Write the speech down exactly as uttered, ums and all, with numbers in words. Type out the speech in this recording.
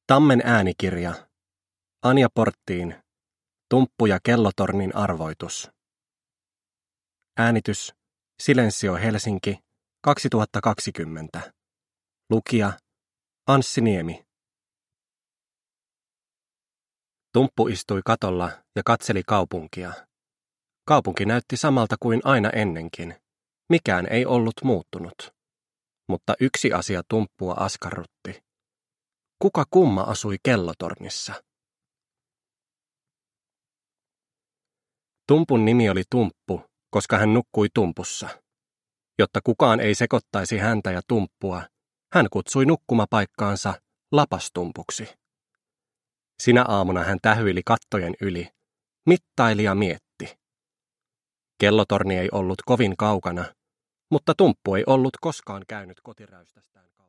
Tammen äänikirja. Anja Porttiin. Tumppu ja kellotornin arvoitus. Äänitys. Silensio Helsinki. kaksituhattakaksikymmentä. Lukija. Anssi Niemi. Tumppu istui katolla ja katseli kaupunkia. Kaupunki näytti samalta kuin aina ennenkin. Mikään ei ollut muuttunut. Mutta yksi asia Tumppua askarrutti. Kuka kumma asui kellotornissa? Tumpun nimi oli Tumppu, koska hän nukkui tumpussa. Jotta kukaan ei sekoittaisi häntä ja Tumppua, hän kutsui nukkumapaikkaansa Lapastumpuksi. Sinä aamuna hän tähyili kattojen yli, mittaili ja mietti. Kellotorni ei ollut kovin kaukana, mutta Tumppu ei ollut koskaan käynyt kotiräystästään kaukana.